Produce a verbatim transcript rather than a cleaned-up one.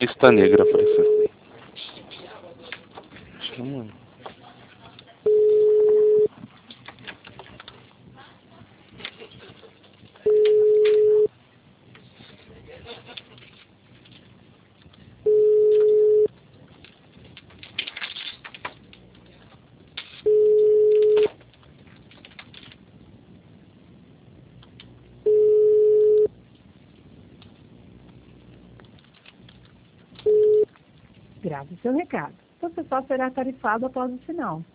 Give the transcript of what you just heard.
Lista negra apareceu. Chama. Grave seu recado. Você só será tarifado após o sinal.